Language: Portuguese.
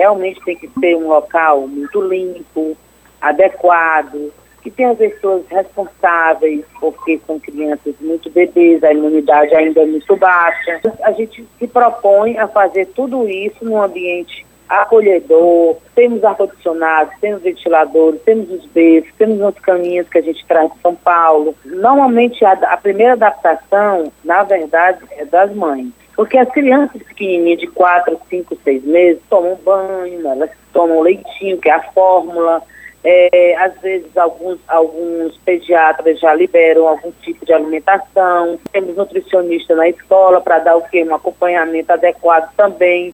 realmente tem que ser um local muito limpo, adequado, que tem as pessoas responsáveis, porque são crianças muito bebês, a imunidade ainda é muito baixa. A gente se propõe a fazer tudo isso num ambiente acolhedor, temos ar-condicionado, temos ventiladores, temos os becos, temos os caminhos que a gente traz de São Paulo. Normalmente a primeira adaptação, na verdade, é das mães. Porque as crianças pequenininhas de 4, 5, 6 meses tomam banho, elas tomam leitinho, que é a fórmula. Às vezes alguns pediatras já liberam algum tipo de alimentação. Temos nutricionista na escola para dar o quê? Um acompanhamento adequado também.